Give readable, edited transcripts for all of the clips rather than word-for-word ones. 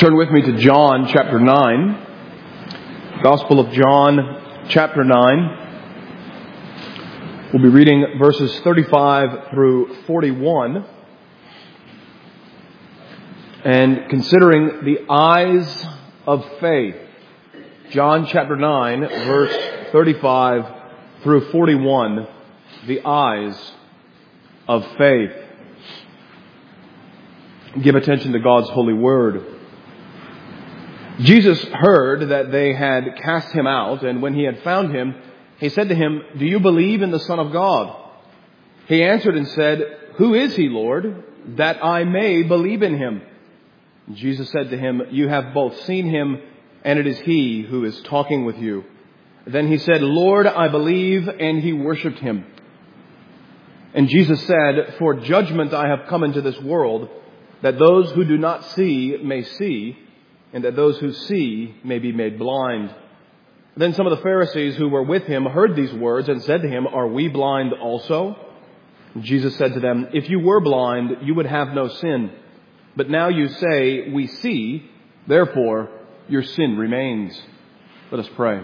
Turn with me to John chapter 9. Gospel of John chapter 9. We'll be reading verses 35 through 41. And considering the eyes of faith. John chapter 9, verse 35 through 41. The eyes of faith. Give attention to God's holy word. Jesus heard that they had cast him out, and when he had found him, he said to him, "Do you believe in the Son of God?" He answered and said, "Who is he, Lord, that I may believe in him?" Jesus said to him, "You have both seen him, and it is he who is talking with you." Then he said, "Lord, I believe," and he worshipped him. And Jesus said, "For judgment I have come into this world, that those who do not see may see, and that those who see may be made blind." Then some of the Pharisees who were with him heard these words and said to him, "Are we blind also?" And Jesus said to them, "If you were blind, you would have no sin. But now you say, 'We see,' therefore your sin remains." Let us pray.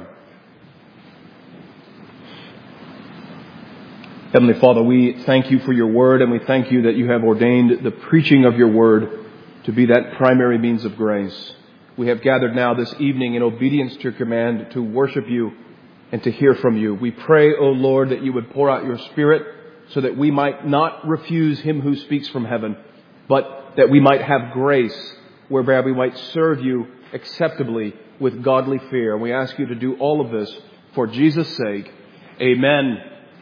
Heavenly Father, we thank you for your word, and we thank you that you have ordained the preaching of your word to be that primary means of grace. We have gathered now this evening in obedience to your command to worship you and to hear from you. We pray, O Lord, that you would pour out your Spirit so that we might not refuse him who speaks from heaven, but that we might have grace whereby we might serve you acceptably with godly fear. We ask you to do all of this for Jesus' sake. Amen.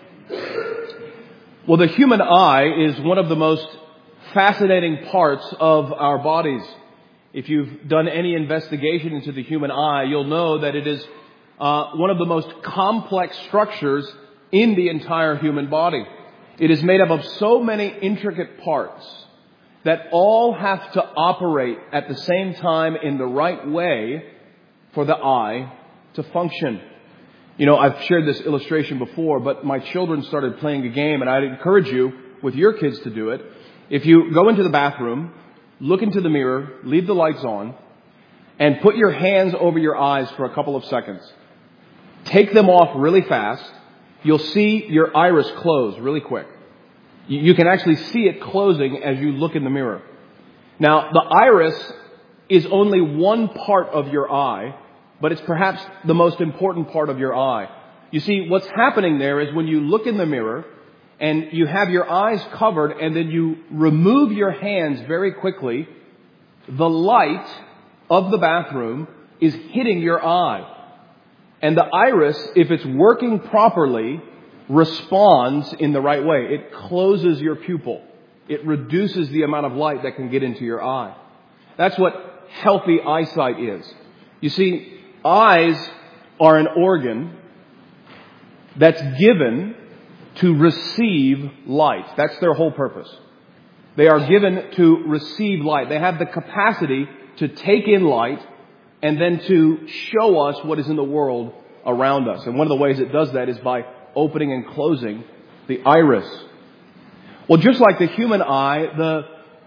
Well, the human eye is one of the most fascinating parts of our bodies. If you've done any investigation into the human eye, you'll know that it is one of the most complex structures in the entire human body. It is made up of so many intricate parts that all have to operate at the same time in the right way for the eye to function. You know, I've shared this illustration before, but my children started playing a game, and I'd encourage you with your kids to do it. If you go into the bathroom, look into the mirror, leave the lights on, and put your hands over your eyes for a couple of seconds. Take them off really fast. You'll see your iris close really quick. You can actually see it closing as you look in the mirror. Now, the iris is only one part of your eye, but it's perhaps the most important part of your eye. You see, what's happening there is when you look in the mirror, and you have your eyes covered, and then you remove your hands very quickly, the light of the bathroom is hitting your eye. And the iris, if it's working properly, responds in the right way. It closes your pupil. It reduces the amount of light that can get into your eye. That's what healthy eyesight is. You see, eyes are an organ that's given to receive light. That's their whole purpose. They are given to receive light. They have the capacity to take in light and then to show us what is in the world around us. And one of the ways it does that is by opening and closing the iris. Well, just like the human eye, the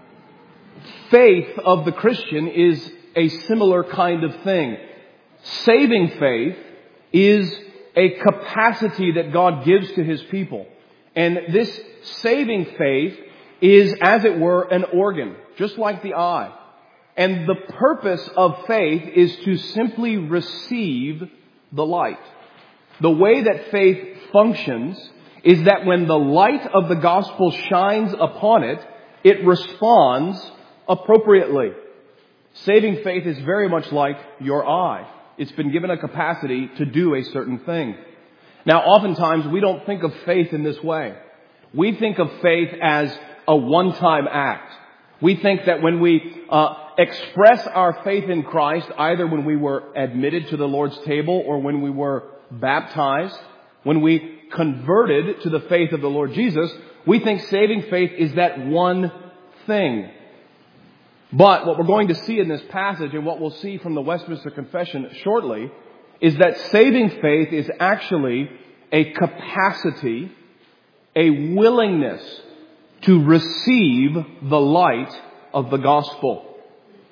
faith of the Christian is a similar kind of thing. Saving faith is a capacity that God gives to his people. And this saving faith is, as it were, an organ, just like the eye. And the purpose of faith is to simply receive the light. The way that faith functions is that when the light of the gospel shines upon it, it responds appropriately. Saving faith is very much like your eye. It's been given a capacity to do a certain thing. Now, oftentimes we don't think of faith in this way. We think of faith as a one-time act. We think that when we express our faith in Christ, either when we were admitted to the Lord's table or when we were baptized, when we converted to the faith of the Lord Jesus, we think saving faith is that one thing. But what we're going to see in this passage, and what we'll see from the Westminster Confession shortly, is that saving faith is actually a capacity, a willingness to receive the light of the gospel.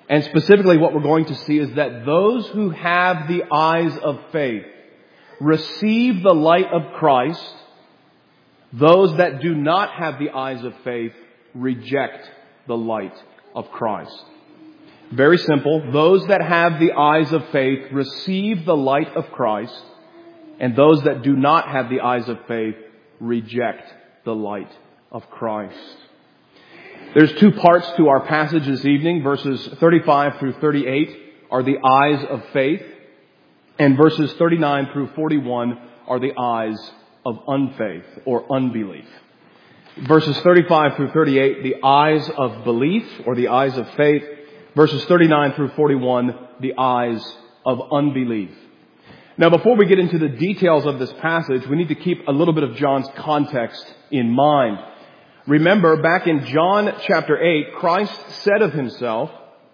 And specifically what we're going to see is that those who have the eyes of faith receive the light of Christ. Those that do not have the eyes of faith reject the light of Christ. Very simple. Those that have the eyes of faith receive the light of Christ, and those that do not have the eyes of faith reject the light of Christ. There's two parts to our passage this evening. Verses 35 through 38 are the eyes of faith, and verses 39 through 41 are the eyes of unfaith or unbelief. Verses 35 through 38, the eyes of belief or the eyes of faith. Verses 39 through 41, the eyes of unbelief. Now, before we get into the details of this passage, we need to keep a little bit of John's context in mind. Remember, back in John chapter 8, Christ said of himself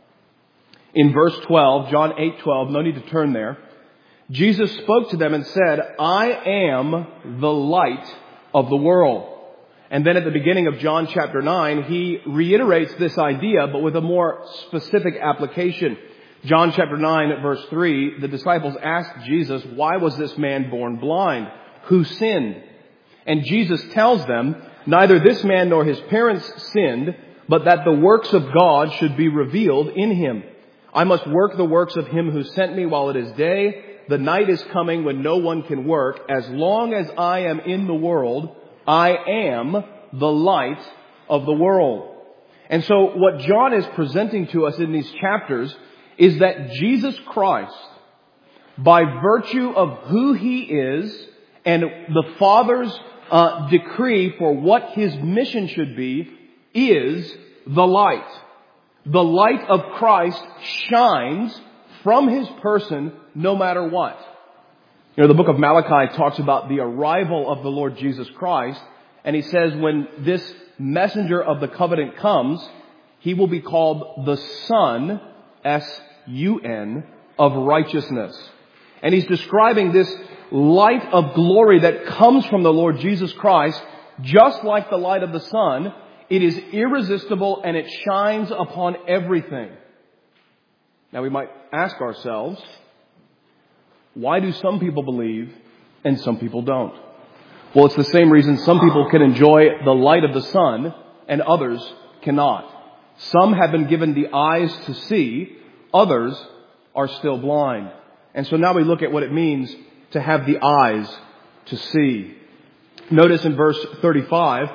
in verse 12, John 8:12, no need to turn there. Jesus spoke to them and said, I am the light of the world. And then at the beginning of John chapter 9, he reiterates this idea, but with a more specific application. John chapter 9 verse 3, the disciples asked Jesus, why was this man born blind? Who sinned? And Jesus tells them, neither this man nor his parents sinned, but that the works of God should be revealed in him. I must work the works of him who sent me while it is day. The night is coming when no one can work. As long as I am in the world, I am the light of the world. And so what John is presenting to us in these chapters is that Jesus Christ, by virtue of who he is and the Father's decree for what his mission should be, is the light. The light of Christ shines from his person no matter what. You know, the book of Malachi talks about the arrival of the Lord Jesus Christ, and he says when this messenger of the covenant comes, he will be called the Son, S-U-N, of righteousness. And he's describing this light of glory that comes from the Lord Jesus Christ, just like the light of the sun. It is irresistible and it shines upon everything. Now we might ask ourselves, why do some people believe and some people don't? Well, it's the same reason some people can enjoy the light of the sun and others cannot. Some have been given the eyes to see, others are still blind. And so now we look at what it means to have the eyes to see. Notice in verse 35,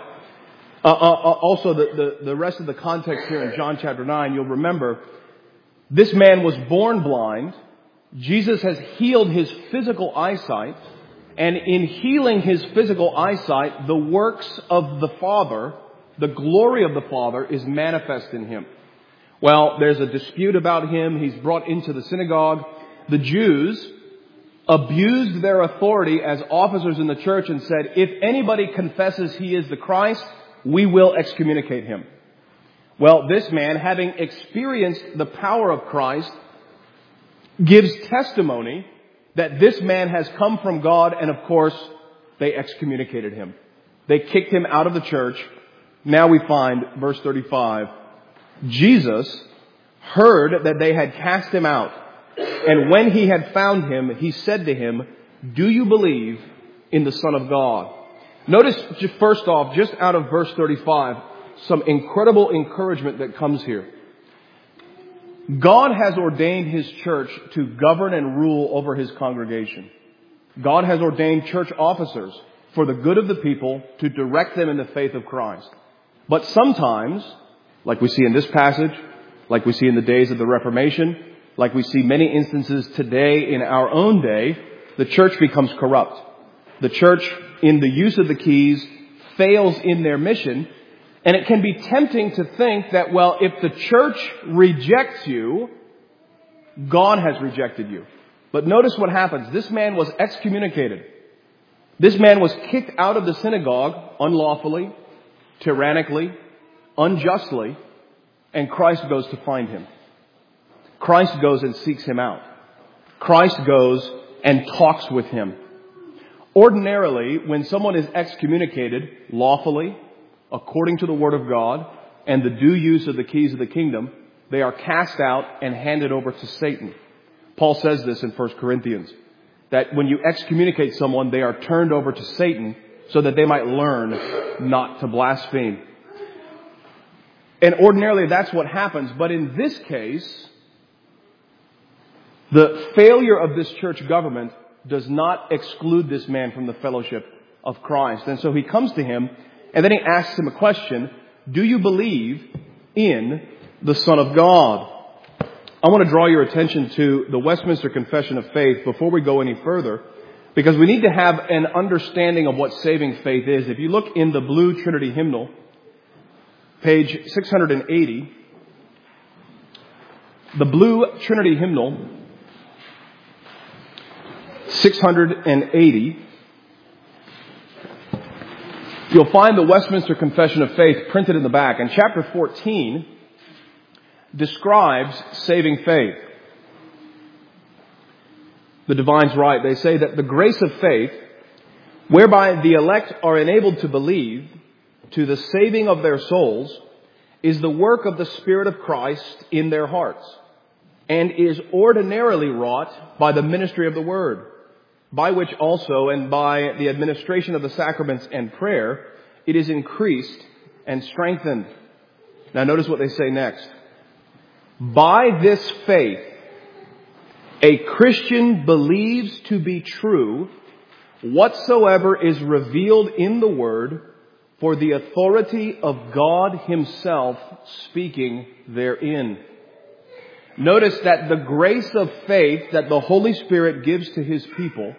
also the rest of the context here in John chapter 9, you'll remember, this man was born blind. Jesus has healed his physical eyesight. And in healing his physical eyesight, the works of the Father, the glory of the Father, is manifest in him. Well, there's a dispute about him. He's brought into the synagogue. The Jews abused their authority as officers in the church and said, if anybody confesses he is the Christ, we will excommunicate him. Well, this man, having experienced the power of Christ, gives testimony that this man has come from God, and of course, they excommunicated him. They kicked him out of the church. Now we find, verse 35, Jesus heard that they had cast him out, and when he had found him, he said to him, do you believe in the Son of God? Notice, first off, just out of verse 35, some incredible encouragement that comes here. God has ordained his church to govern and rule over his congregation. God has ordained church officers for the good of the people to direct them in the faith of Christ. But sometimes, like we see in this passage, like we see in the days of the Reformation, like we see many instances today in our own day, the church becomes corrupt. The church, in the use of the keys, fails in their mission. And it can be tempting to think that, well, if the church rejects you, God has rejected you. But notice what happens. This man was excommunicated. This man was kicked out of the synagogue unlawfully, tyrannically, unjustly, and Christ goes to find him. Christ goes and seeks him out. Christ goes and talks with him. Ordinarily, when someone is excommunicated lawfully, according to the Word of God, and the due use of the keys of the kingdom, They are cast out and handed over to Satan. Paul says this in 1 Corinthians, that when you excommunicate someone, they are turned over to Satan so that they might learn not to blaspheme. And ordinarily that's what happens. But in this case, the failure of this church government does not exclude this man from the fellowship of Christ. And so he comes to him and then he asks him a question. Do you believe in the Son of God? I want to draw your attention to the Westminster Confession of Faith before we go any further, because we need to have an understanding of what saving faith is. If you look in the Blue Trinity Hymnal, page 680, the Blue Trinity Hymnal, 680, you'll find the Westminster Confession of Faith printed in the back. And chapter 14 describes saving faith. The divines write, they say that the grace of faith, whereby the elect are enabled to believe to the saving of their souls, is the work of the Spirit of Christ in their hearts, and is ordinarily wrought by the ministry of the Word, by which also, and by the administration of the sacraments and prayer, it is increased and strengthened. Now notice what they say next. By this faith, a Christian believes to be true whatsoever is revealed in the Word, for the authority of God Himself speaking therein. Notice that the grace of faith that the Holy Spirit gives to His people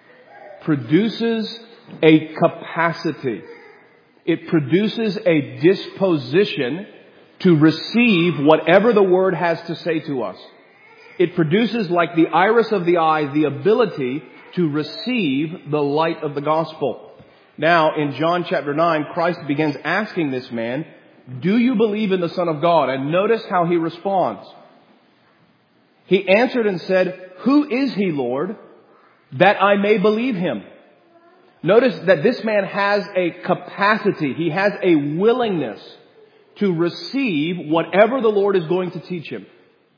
produces a capacity. It produces a disposition to receive whatever the Word has to say to us. It produces, like the iris of the eye, the ability to receive the light of the gospel. Now, in John chapter 9, Christ begins asking this man, do you believe in the Son of God? And notice how he responds. He answered and said, who is He, Lord, that I may believe Him? Notice that this man has a capacity. He has a willingness to receive whatever the Lord is going to teach him.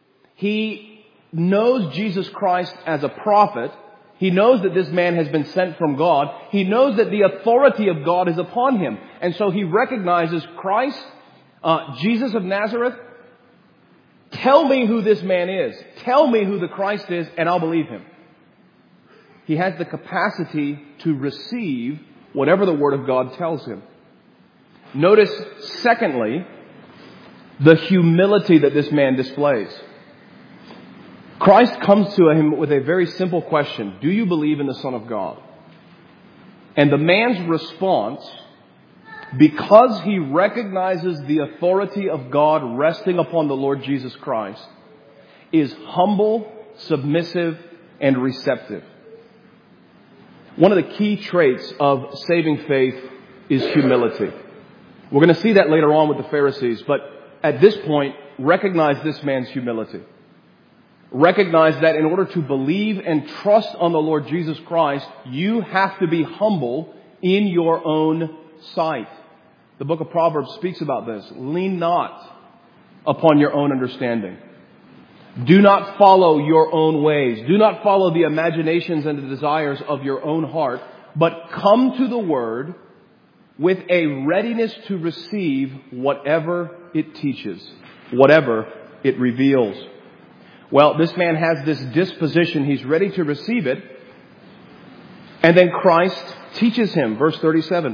He knows Jesus Christ as a prophet. He knows that this man has been sent from God. He knows that the authority of God is upon him. And so he recognizes Christ, Jesus of Nazareth. Tell me who this man is. Tell me who the Christ is, and I'll believe Him. He has the capacity to receive whatever the Word of God tells him. Notice, secondly, the humility that this man displays. Christ comes to him with a very simple question. Do you believe in the Son of God? And the man's response, because he recognizes the authority of God resting upon the Lord Jesus Christ, is humble, submissive, and receptive. One of the key traits of saving faith is humility. We're going to see that later on with the Pharisees, but at this point, recognize this man's humility. Recognize that in order to believe and trust on the Lord Jesus Christ, you have to be humble in your own sight. The book of Proverbs speaks about this. Lean not upon your own understanding. Do not follow your own ways. Do not follow the imaginations and the desires of your own heart, but come to the Word with a readiness to receive whatever it teaches, whatever it reveals. Well, this man has this disposition. He's ready to receive it. And then Christ teaches him. Verse 37.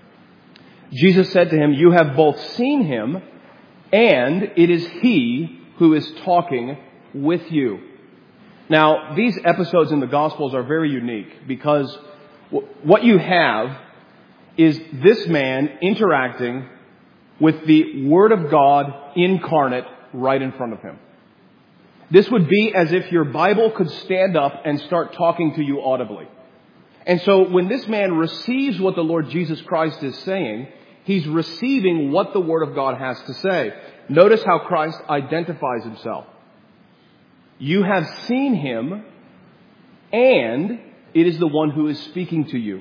Jesus said to him, you have both seen Him, and it is He who is talking with you. Now, these episodes in the Gospels are very unique because what you have is this man interacting with the Word of God incarnate right in front of him. This would be as if your Bible could stand up and start talking to you audibly. And so when this man receives what the Lord Jesus Christ is saying, he's receiving what the Word of God has to say. Notice how Christ identifies Himself. You have seen Him, and it is the one who is speaking to you.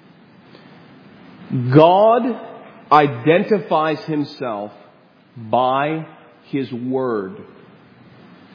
God identifies Himself by His Word.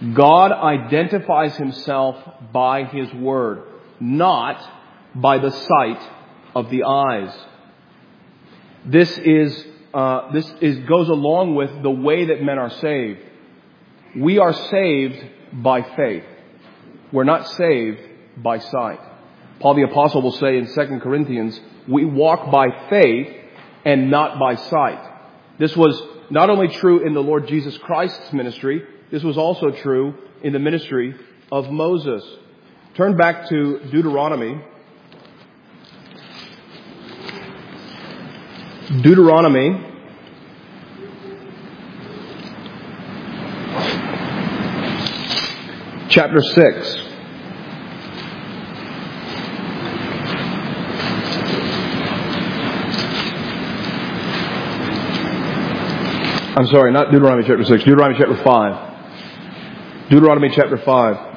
God identifies himself by his word, not by the sight of the eyes. This goes along with the way that men are saved. We are saved by faith. We're not saved by sight. Paul the Apostle will say in 2 Corinthians, we walk by faith and not by sight. This was not only true in the Lord Jesus Christ's ministry, this was also true in the ministry of Moses. Turn back to Deuteronomy. Deuteronomy chapter 6. I'm sorry, not Deuteronomy chapter 6, Deuteronomy chapter 5. Deuteronomy chapter 5.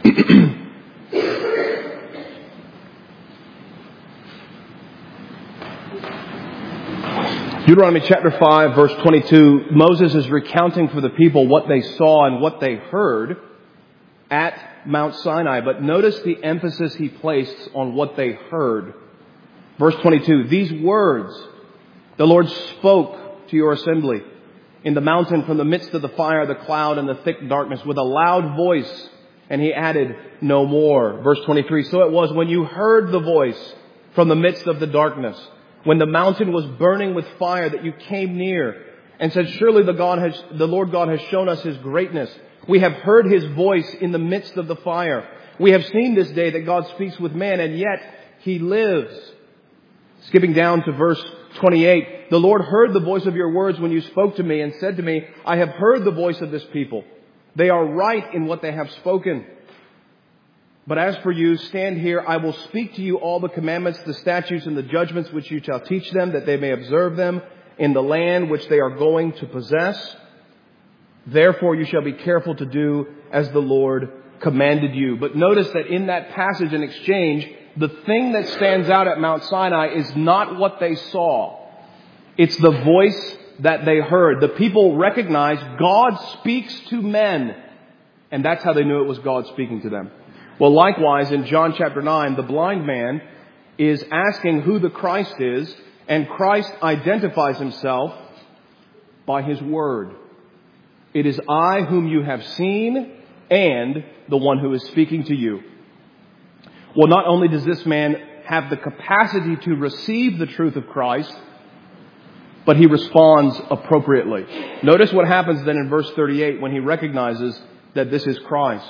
Deuteronomy chapter 5, verse 22, Moses is recounting for the people what they saw and what they heard at Mount Sinai. But notice the emphasis he placed on what they heard. Verse 22, these words the Lord spoke to your assembly in the mountain from the midst of the fire, the cloud, and the thick darkness with a loud voice. And he added, no more. Verse 23, so it was when you heard the voice from the midst of the darkness, when the mountain was burning with fire, that you came near and said, surely the Lord God has shown us his greatness. We have heard his voice in the midst of the fire. We have seen this day that God speaks with man, and yet he lives. Skipping down to verse 28, the Lord heard the voice of your words when you spoke to me and said to me, I have heard the voice of this people. They are right in what they have spoken. But as for you, stand here. I will speak to you all the commandments, the statutes, and the judgments which you shall teach them, that they may observe them in the land which they are going to possess. Therefore you shall be careful to do as the Lord commanded you. But notice that in that passage and exchange, the thing that stands out at Mount Sinai is not what they saw. It's the voice that they heard. The people recognized God speaks to men. And that's how they knew it was God speaking to them. Well, likewise, in John chapter 9, the blind man is asking who the Christ is, and Christ identifies himself by his word. It is I whom you have seen, and the one who is speaking to you. Well, not only does this man have the capacity to receive the truth of Christ, but he responds appropriately. Notice what happens then in verse 38 when he recognizes that this is Christ.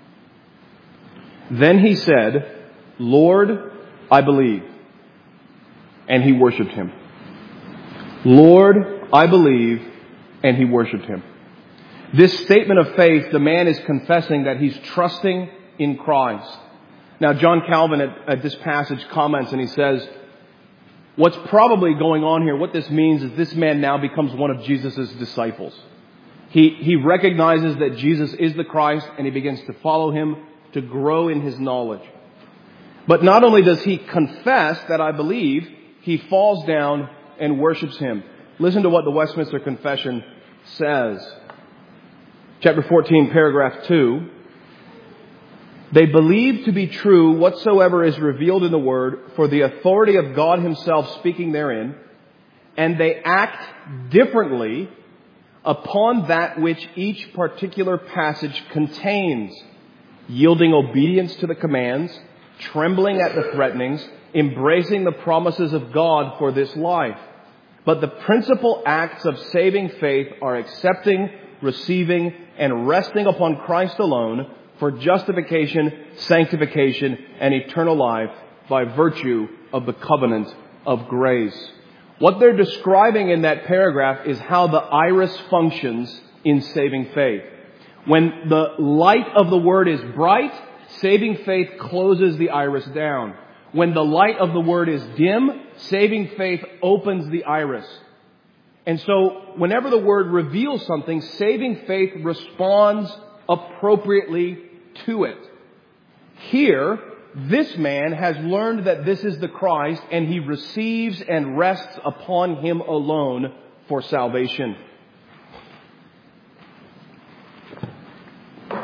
Then he said, Lord, I believe. And he worshipped him. Lord, I believe. And he worshipped him. This statement of faith, the man is confessing that he's trusting in Christ. Now, John Calvin at this passage comments and he says, what's probably going on here, what this means is this man now becomes one of Jesus' disciples. He recognizes that Jesus is the Christ and he begins to follow him, to grow in his knowledge. But not only does he confess that I believe, he falls down and worships him. Listen to what the Westminster Confession says. Chapter 14, paragraph 2. They believe to be true whatsoever is revealed in the Word for the authority of God himself speaking therein, and they act differently upon that which each particular passage contains, yielding obedience to the commands, trembling at the threatenings, embracing the promises of God for this life. But the principal acts of saving faith are accepting, receiving, and resting upon Christ alone for justification, sanctification, and eternal life by virtue of the covenant of grace. What they're describing in that paragraph is how the iris functions in saving faith. When the light of the Word is bright, saving faith closes the iris down. When the light of the Word is dim, saving faith opens the iris. And so whenever the Word reveals something, saving faith responds appropriately to it. Here, this man has learned that this is the Christ, and he receives and rests upon him alone for salvation.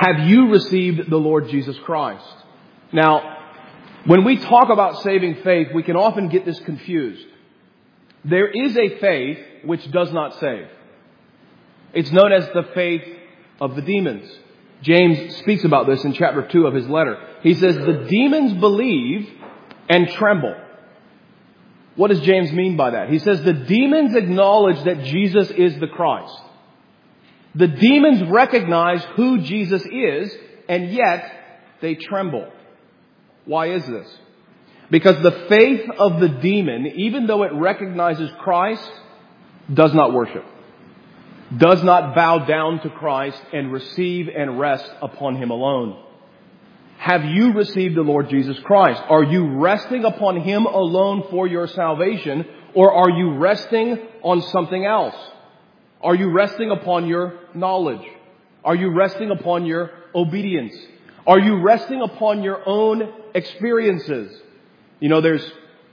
have you received the Lord Jesus Christ? Now, when we talk about saving faith, we can often get this confused. There is a faith which does not save. It's known as the faith of the demons. James speaks about this in chapter 2 of his letter. He says, the demons believe and tremble. What does James mean by that? He says the demons acknowledge that Jesus is the Christ. The demons recognize who Jesus is, and yet they tremble. Why is this? Because the faith of the demon, even though it recognizes Christ, does not worship, does not bow down to Christ and receive and rest upon Him alone. Have you received the Lord Jesus Christ? Are you resting upon Him alone for your salvation, or are you resting on something else? Are you resting upon your knowledge? Are you resting upon your obedience? Are you resting upon your own experiences? You know, there's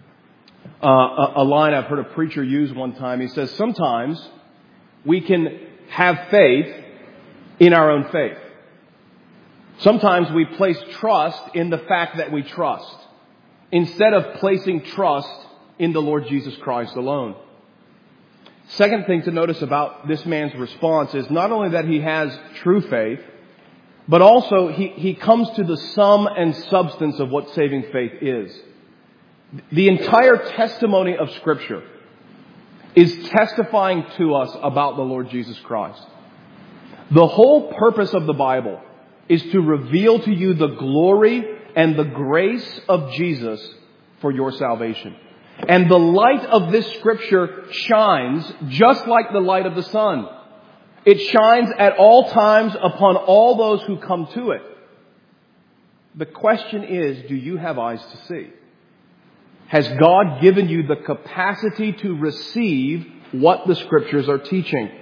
a line I've heard a preacher use one time. He says, sometimes we can have faith in our own faith. Sometimes we place trust in the fact that we trust, instead of placing trust in the Lord Jesus Christ alone. Second thing to notice about this man's response is not only that he has true faith, but also he comes to the sum and substance of what saving faith is. The entire testimony of Scripture is testifying to us about the Lord Jesus Christ. The whole purpose of the Bible is to reveal to you the glory and the grace of Jesus for your salvation. And the light of this Scripture shines just like the light of the sun. It shines at all times upon all those who come to it. The question is, do you have eyes to see? Has God given you the capacity to receive what the Scriptures are teaching?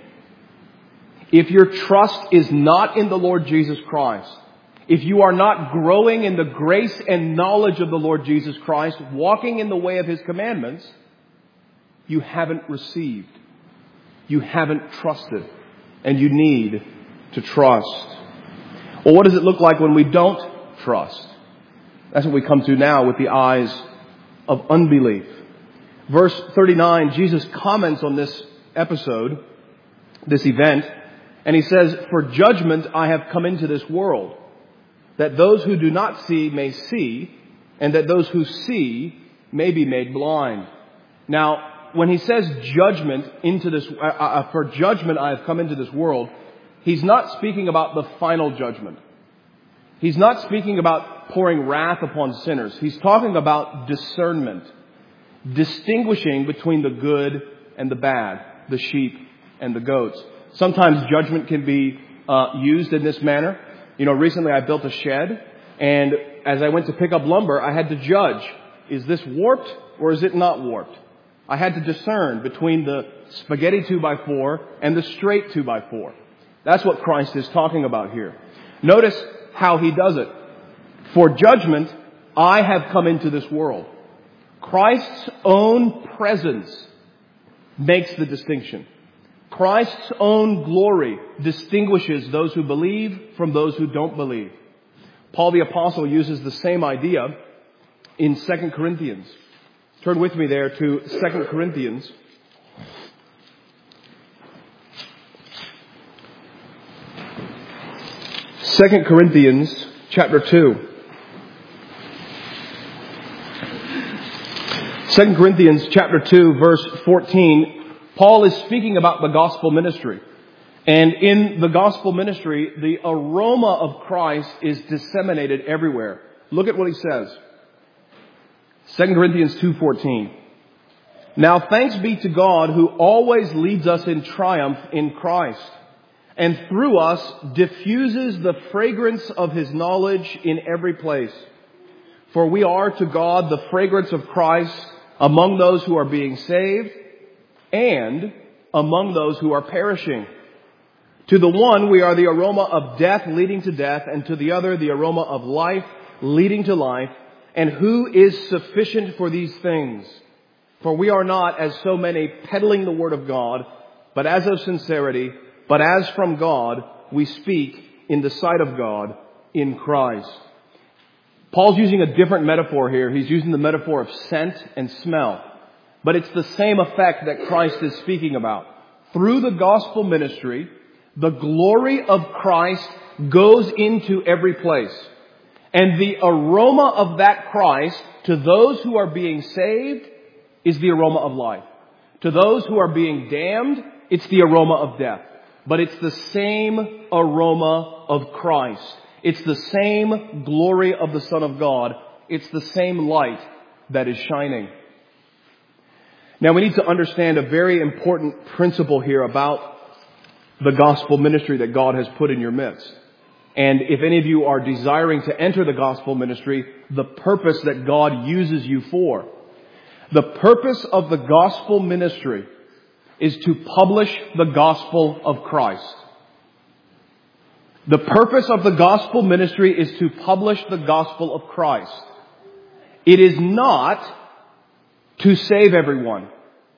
If your trust is not in the Lord Jesus Christ, if you are not growing in the grace and knowledge of the Lord Jesus Christ, walking in the way of His commandments, you haven't received. You haven't trusted. And you need to trust. Well, what does it look like when we don't trust? That's what we come to now with the eyes of unbelief. Verse 39, Jesus comments on this episode, this event, and He says, for judgment I have come into this world, that those who do not see may see, and that those who see may be made blind. Now, when He says judgment into this, for judgment I have come into this world, He's not speaking about the final judgment. He's not speaking about pouring wrath upon sinners. He's talking about discernment, distinguishing between the good and the bad, the sheep and the goats. Sometimes judgment can be used in this manner. You know, recently I built a shed, and as I went to pick up lumber, I had to judge, is this warped or is it not warped? I had to discern between the spaghetti 2x4 and the straight 2x4. That's what Christ is talking about here. Notice how He does it. For judgment, I have come into this world. Christ's own presence makes the distinction. Christ's own glory distinguishes those who believe from those who don't believe. Paul the Apostle uses the same idea in 2 Corinthians. Turn with me there to 2 Corinthians. 2 Corinthians chapter 2. 2 Corinthians chapter 2 verse 14. Paul is speaking about the gospel ministry. And in the gospel ministry, the aroma of Christ is disseminated everywhere. Look at what he says. 2 Corinthians 2:14. Now thanks be to God who always leads us in triumph in Christ, and through us diffuses the fragrance of His knowledge in every place. For we are to God the fragrance of Christ among those who are being saved and among those who are perishing. To the one we are the aroma of death leading to death, and to the other the aroma of life leading to life. And who is sufficient for these things? For we are not, as so many, peddling the word of God, but as of sincerity, but as from God, we speak in the sight of God in Christ. Paul's using a different metaphor here. He's using the metaphor of scent and smell. But it's the same effect that Christ is speaking about. Through the gospel ministry, the glory of Christ goes into every place. And the aroma of that Christ to those who are being saved is the aroma of life. To those who are being damned, it's the aroma of death. But it's the same aroma of Christ. It's the same glory of the Son of God. It's the same light that is shining. Now we need to understand a very important principle here about the gospel ministry that God has put in your midst. And if any of you are desiring to enter the gospel ministry, the purpose that God uses you for. The purpose of the gospel ministry is to publish the gospel of Christ. The purpose of the gospel ministry is to publish the gospel of Christ. It is not to save everyone,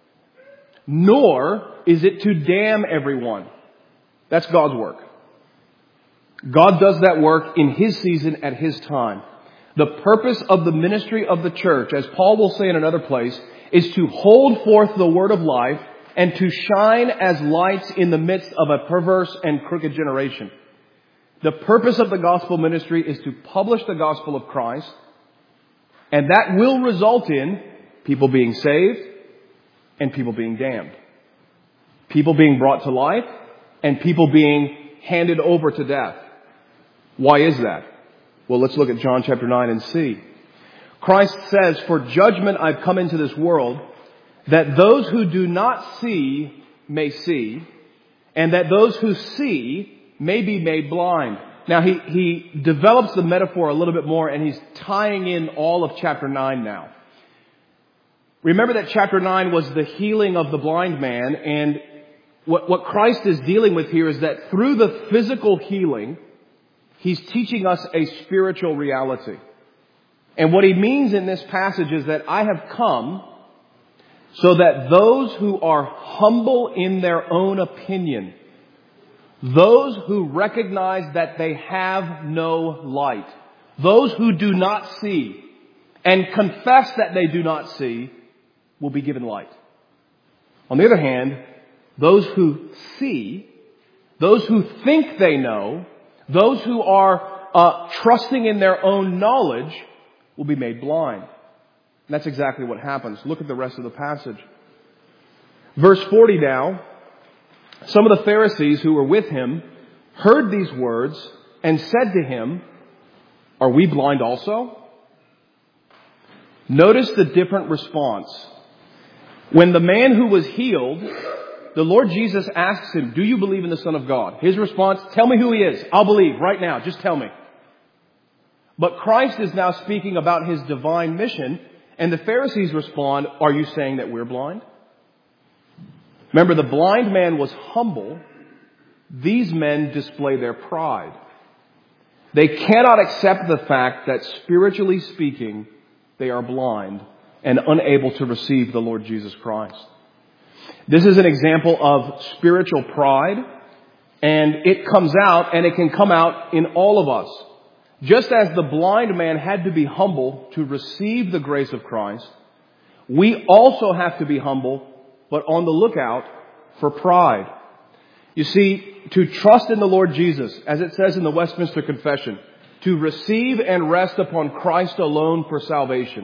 nor is it to damn everyone. That's God's work. God does that work in His season at His time. The purpose of the ministry of the church, as Paul will say in another place, is to hold forth the word of life and to shine as lights in the midst of a perverse and crooked generation. The purpose of the gospel ministry is to publish the gospel of Christ, and that will result in people being saved and people being damned. People being brought to life and people being handed over to death. Why is that? Well, let's look at John chapter 9 and see. Christ says, "For judgment I've come into this world, that those who do not see may see, and that those who see may be made blind." Now he develops the metaphor a little bit more, and he's tying in all of chapter 9 now. Remember that chapter 9 was the healing of the blind man, and what Christ is dealing with here is that through the physical healing, He's teaching us a spiritual reality. And what He means in this passage is that I have come so that those who are humble in their own opinion, those who recognize that they have no light, those who do not see and confess that they do not see, will be given light. On the other hand, those who see, those who think they know, those who are trusting in their own knowledge will be made blind. And that's exactly what happens. Look at the rest of the passage. Verse 40 now. Some of the Pharisees who were with Him heard these words and said to Him, "Are we blind also?" Notice the different response. When the man who was healed, the Lord Jesus asks him, "Do you believe in the Son of God?" His response, "Tell me who He is. I'll believe right now. Just tell me." But Christ is now speaking about His divine mission, and the Pharisees respond, "Are you saying that we're blind?" Remember, the blind man was humble. These men display their pride. They cannot accept the fact that, spiritually speaking, they are blind and unable to receive the Lord Jesus Christ. This is an example of spiritual pride, and it comes out, and it can come out in all of us. Just as the blind man had to be humble to receive the grace of Christ, we also have to be humble, but on the lookout for pride. You see, to trust in the Lord Jesus, as it says in the Westminster Confession, to receive and rest upon Christ alone for salvation,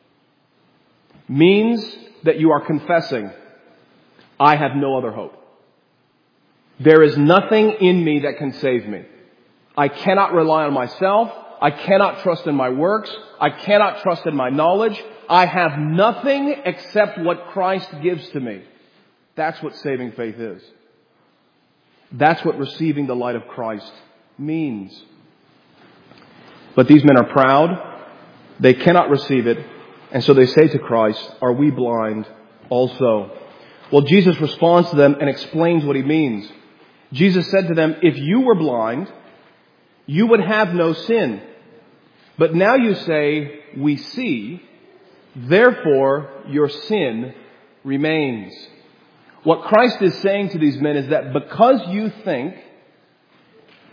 means that you are confessing, I have no other hope. There is nothing in me that can save me. I cannot rely on myself. I cannot trust in my works. I cannot trust in my knowledge. I have nothing except what Christ gives to me. That's what saving faith is. That's what receiving the light of Christ means. But these men are proud. They cannot receive it. And so they say to Christ, "Are we blind also?" Well, Jesus responds to them and explains what He means. Jesus said to them, "If you were blind, you would have no sin. But now you say, 'We see,' therefore your sin remains." What Christ is saying to these men is that because you think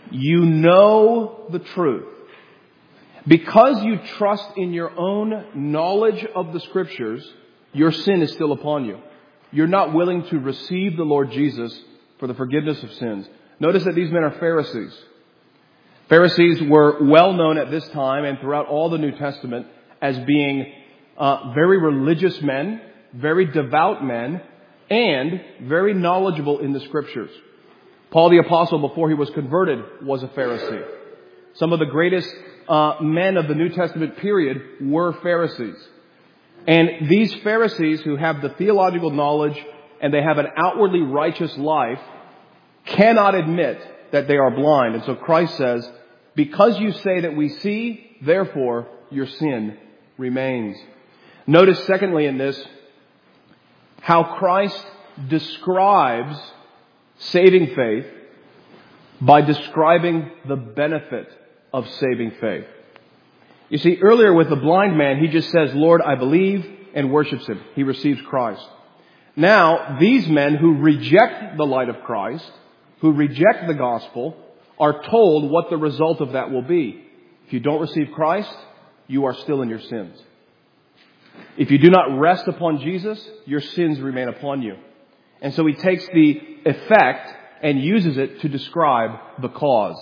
you know the truth. Because you trust in your own knowledge of the Scriptures, your sin is still upon you. You're not willing to receive the Lord Jesus for the forgiveness of sins. Notice that these men are Pharisees. Pharisees were well known at this time and throughout all the New Testament as being very religious men, very devout men, and very knowledgeable in the Scriptures. Paul the Apostle, before he was converted, was a Pharisee. Some of the greatest men of the New Testament period were Pharisees. And these Pharisees who have the theological knowledge and they have an outwardly righteous life cannot admit that they are blind. And so Christ says, because you say that we see, therefore your sin remains. Notice secondly in this, how Christ describes saving faith by describing the benefit of saving faith. You see, earlier with the blind man, he just says, Lord, I believe, and worships him. He receives Christ. Now, these men who reject the light of Christ, who reject the gospel, are told what the result of that will be. If you don't receive Christ, you are still in your sins. If you do not rest upon Jesus, your sins remain upon you. And so he takes the effect and uses it to describe the cause.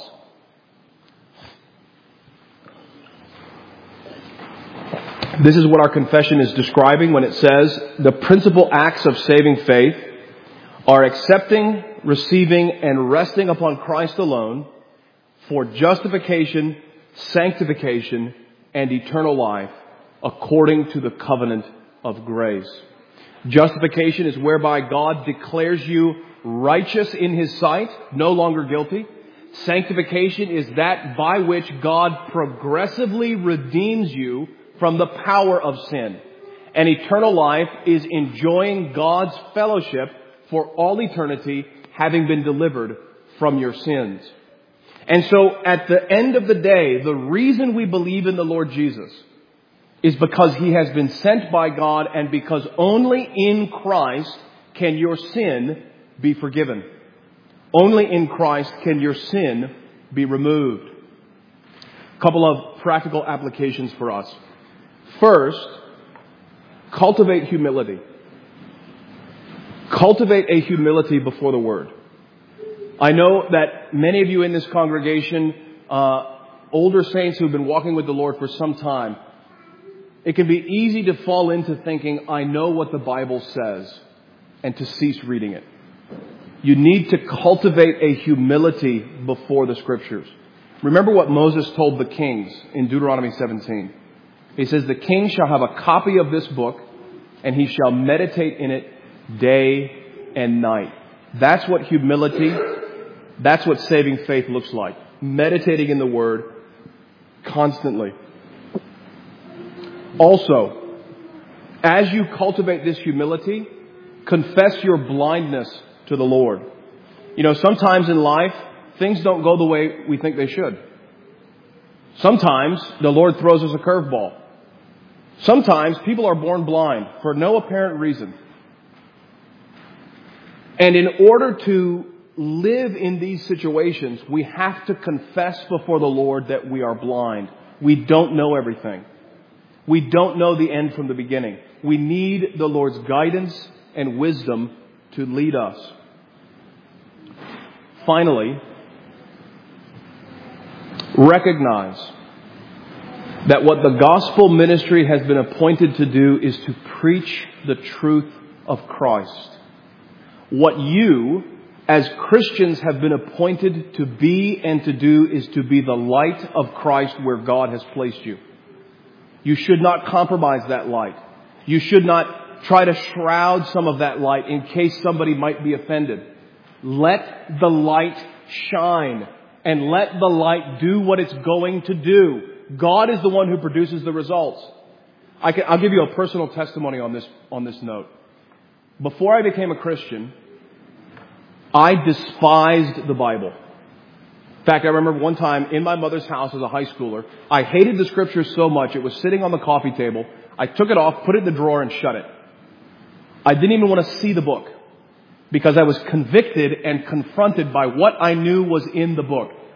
This is what our confession is describing when it says the principal acts of saving faith are accepting, receiving, and resting upon Christ alone for justification, sanctification, and eternal life according to the covenant of grace. Justification is whereby God declares you righteous in His sight, no longer guilty. Sanctification is that by which God progressively redeems you from the power of sin. And eternal life is enjoying God's fellowship for all eternity, having been delivered from your sins. And so at the end of the day, the reason we believe in the Lord Jesus is because He has been sent by God, and because only in Christ can your sin be forgiven. Only in Christ can your sin be removed. A couple of practical applications for us. First, cultivate humility. Cultivate a humility before the Word. I know that many of you in this congregation, older saints who've been walking with the Lord for some time, it can be easy to fall into thinking, I know what the Bible says, and to cease reading it. You need to cultivate a humility before the Scriptures. Remember what Moses told the kings in Deuteronomy 17. He says, the king shall have a copy of this book, and he shall meditate in it day and night. That's what humility, that's what saving faith looks like. Meditating in the Word constantly. Also, as you cultivate this humility, confess your blindness to the Lord. You know, sometimes in life, things don't go the way we think they should. Sometimes the Lord throws us a curveball. Sometimes people are born blind for no apparent reason. And in order to live in these situations, we have to confess before the Lord that we are blind. We don't know everything. We don't know the end from the beginning. We need the Lord's guidance and wisdom to lead us. Finally, recognize that what the gospel ministry has been appointed to do is to preach the truth of Christ. What you, as Christians, have been appointed to be and to do is to be the light of Christ where God has placed you. You should not compromise that light. You should not try to shroud some of that light in case somebody might be offended. Let the light shine, and let the light do what it's going to do. God is the one who produces the results. I'll give you a personal testimony on this note. Before I became a Christian, I despised the Bible. In fact, I remember one time in my mother's house as a high schooler, I hated the Scriptures so much, it was sitting on the coffee table. I took it off, put it in the drawer, and shut it. I didn't even want to see the book because I was convicted and confronted by what I knew was in the book.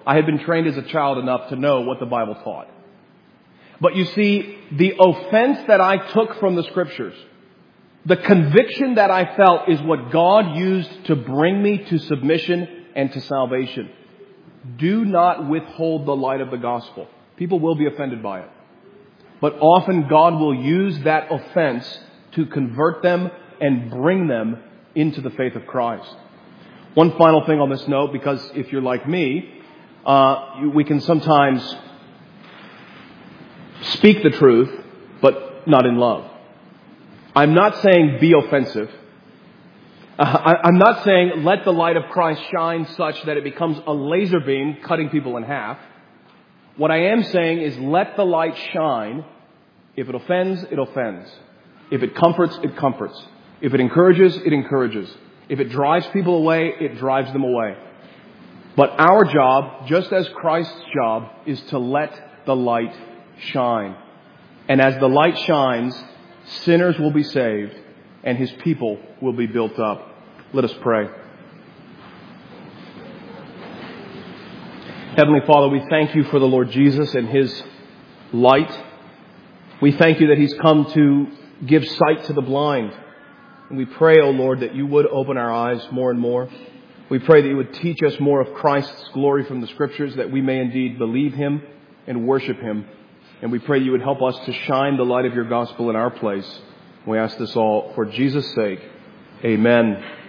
I had been trained as a child enough to know what the Bible taught. But you see, the offense that I took from the Scriptures, the conviction that I felt, is what God used to bring me to submission and to salvation. Do not withhold the light of the gospel. People will be offended by it. But often God will use that offense to convert them and bring them into the faith of Christ. One final thing on this note, because if you're like me, we can sometimes speak the truth, but not in love. I'm not saying be offensive. I'm not saying let the light of Christ shine such that it becomes a laser beam cutting people in half. What I am saying is let the light shine. If it offends, it offends. If it comforts, it comforts. If it encourages, it encourages. If it drives people away, it drives them away. But our job, just as Christ's job, is to let the light shine. And as the light shines, sinners will be saved and His people will be built up. Let us pray. Heavenly Father, we thank You for the Lord Jesus and His light. We thank You that He's come to give sight to the blind. And we pray, O Lord, that You would open our eyes more and more. We pray that You would teach us more of Christ's glory from the Scriptures, that we may indeed believe Him and worship Him. And we pray You would help us to shine the light of Your gospel in our place. We ask this all for Jesus' sake. Amen.